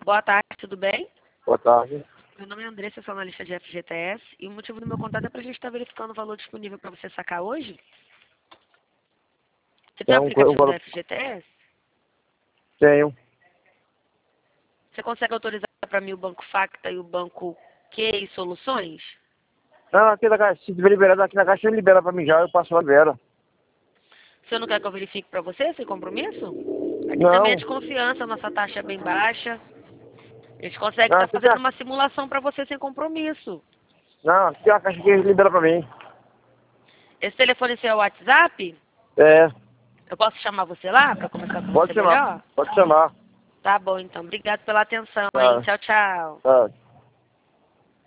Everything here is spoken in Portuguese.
Boa tarde, tudo bem? Boa tarde. Meu nome é Andressa, sou analista de FGTS e o motivo do meu contato é para a gente estar verificando o valor disponível para você sacar hoje. Você tem o aplicativo da FGTS? Tenho. Você consegue autorizar para mim o Banco Facta e o Banco QI Soluções? Não, aqui da Caixa, se tiver liberado aqui na Caixa, ele libera pra mim já, eu passo lá e libera. Você não quer que eu verifique para você, sem compromisso? Aqui Não. também é de confiança, nossa taxa é bem baixa. A gente consegue Não, estar fazendo uma simulação para você sem compromisso. não, aqui a Caixa que libera pra mim. Esse telefone seu é o WhatsApp? É, Eu posso chamar você lá para conversar com pode você melhor? chamar, pode chamar. Tá bom, então. Obrigado pela atenção, hein? Tá, Tchau, tchau. tá.